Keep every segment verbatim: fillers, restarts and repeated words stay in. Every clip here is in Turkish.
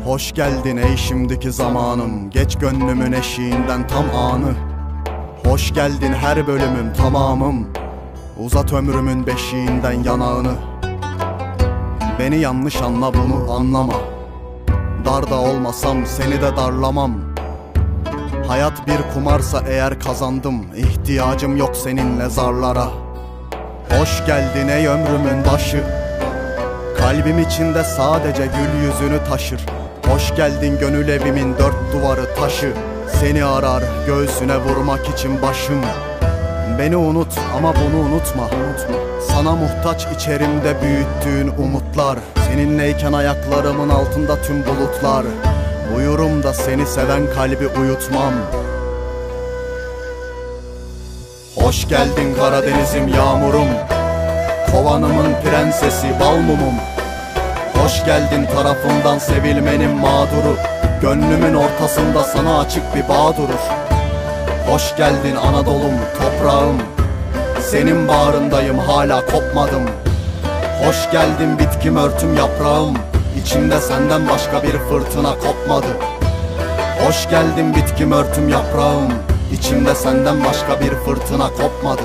Hoş geldin ey şimdiki zamanım, geç gönlümün eşiğinden tam anı. Hoş geldin her bölümüm tamamım, uzat ömrümün beşiğinden yanağını. Beni yanlış anla, bunu anlama, darda olmasam seni de darlamam. Hayat bir kumarsa eğer kazandım, ihtiyacım yok seninle zarlara. Hoş geldin ey ömrümün başı, kalbim içinde sadece gül yüzünü taşır. Hoş geldin gönül evimin dört duvarı taşı, seni arar göğsüne vurmak için başım. Beni unut ama bunu unutma, unutma. Sana muhtaç içerimde büyüttüğün umutlar, seninleyken ayaklarımın altında tüm bulutlar. Uyurum da seni seven kalbi uyutmam. Hoş geldin Karadenizim yağmurum, kovanımın prensesi bal mumum. Hoş geldin tarafından sevilmenin mağduru, gönlümün ortasında sana açık bir bağ durur. Hoş geldin Anadolu'm, toprağım, senin bağrındayım hala kopmadım. Hoş geldin bitkim örtüm yaprağım, İçimde senden başka bir fırtına kopmadı. Hoş geldin bitkim örtüm yaprağım, İçimde senden başka bir fırtına kopmadı.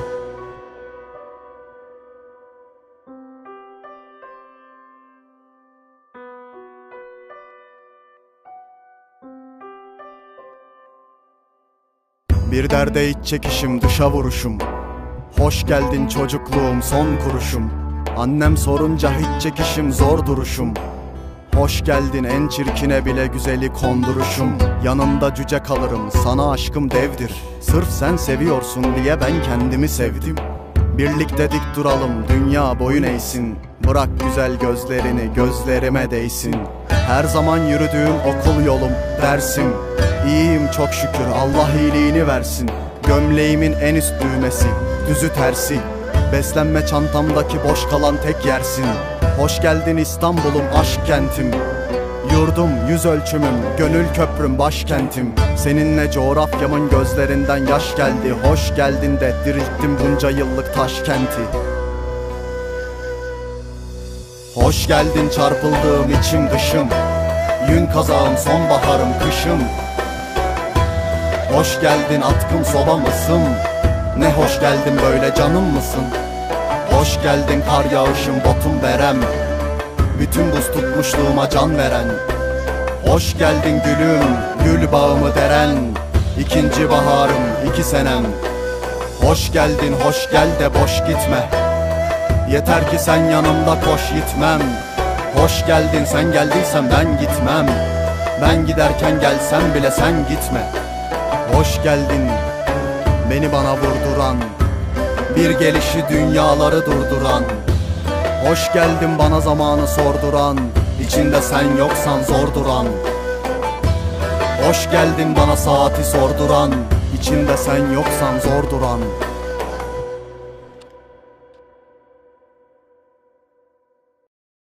Bir derde iç çekişim, dışa vuruşum. Hoş geldin çocukluğum, son kuruşum. Annem sorunca hiç çekişim, zor duruşum. Hoş geldin en çirkine bile güzeli konduruşum. Yanında cüce kalırım, sana aşkım devdir. Sırf sen seviyorsun diye ben kendimi sevdim. Birlikte dik duralım, dünya boyun eğsin. Bırak güzel gözlerini, gözlerime değsin. Her zaman yürüdüğüm okul yolum, dersim. İyiyim çok şükür, Allah iyiliğini versin. Gömleğimin en üst düğmesi, düzü tersi. Beslenme çantamdaki boş kalan tek yersin. Hoş geldin İstanbul'um, aşk kentim. Yurdum, yüz ölçümüm, gönül köprüm, başkentim. Seninle coğrafyamın gözlerinden yaş geldi. Hoş geldin de dirilttim bunca yıllık Taşkent'i. Hoş geldin çarpıldığım içim dışım, yün kazağım, sonbaharım, kışım. Hoş geldin atkım, soba mısın? Ne hoş geldin böyle canım mısın? Hoş geldin kar yağışım, botum verem, bütün buz tutmuşluğuma can veren. Hoş geldin gülüm, gül bağımı deren, İkinci baharım, iki senem. Hoş geldin, hoş gel de boş gitme, yeter ki sen yanımda koş gitmem. Hoş geldin, sen geldiysen ben gitmem, ben giderken gelsen bile sen gitme. Hoş geldin beni bana vurduran, bir gelişi dünyaları durduran. Hoş geldin bana zamanı sorduran, İçinde sen yoksan zor duran. Hoş geldin bana saati sorduran, İçinde sen yoksan zor duran.